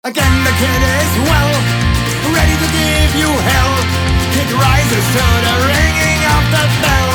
Again the kid is well, ready to give you hell. Kid rises to the ringing of the bell.